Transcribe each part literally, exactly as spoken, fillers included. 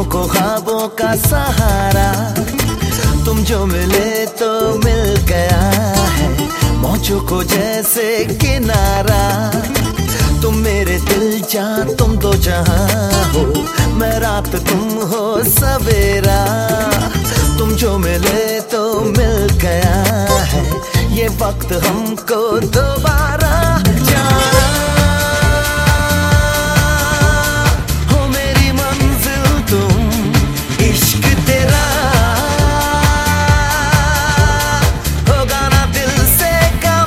को ख्वाबों का सहारा, तुम जो मिले तो मिल गया है मौजों को जैसे किनारा। तुम मेरे दिल जा तुम दो जहां हो, मैं रात तुम हो सवेरा। तुम जो मिले तो मिल गया है ये वक्त हमको दोबारा जाना। हो मेरी मंजिल तुम इश्क तेरा, होगा ना दिल से कम।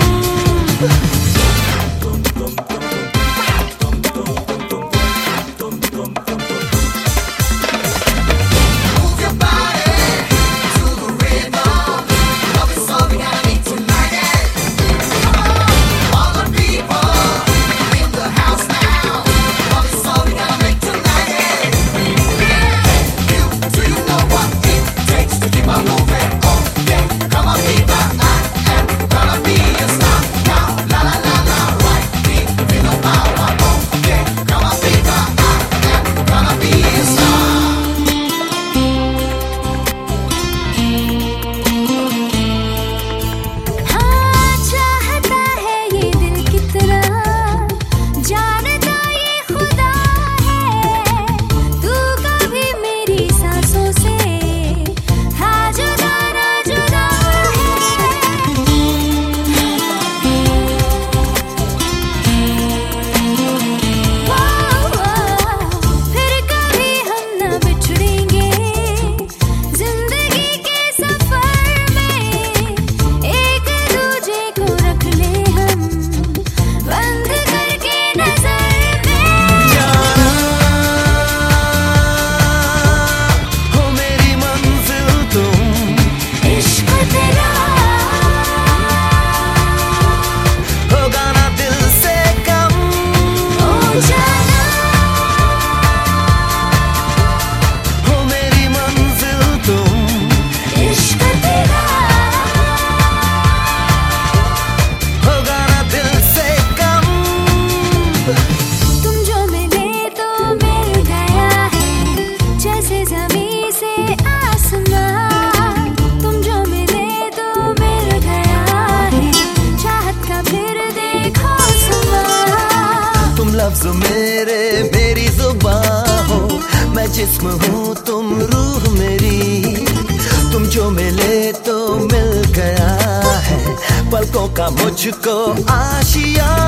लफ्ज़ मेरे मेरी जुबान हो, मैं जिस्म हूँ तुम रूह मेरी। तुम जो मिले तो मिल गया है पलकों का मुझको आशिया।